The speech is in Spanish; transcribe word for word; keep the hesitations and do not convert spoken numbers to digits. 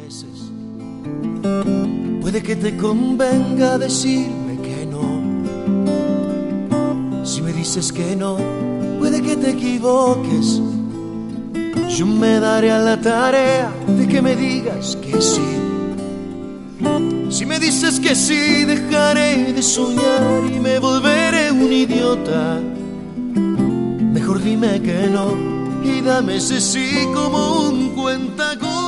veces puede que te convenga decirme que no. Si me dices que no, puede que te equivoques. Yo me daré a la tarea de que me digas que sí. Si me dices que sí, dejaré de soñar y me volveré un idiota. Mejor dime que no y dame ese sí como un cuentagotas.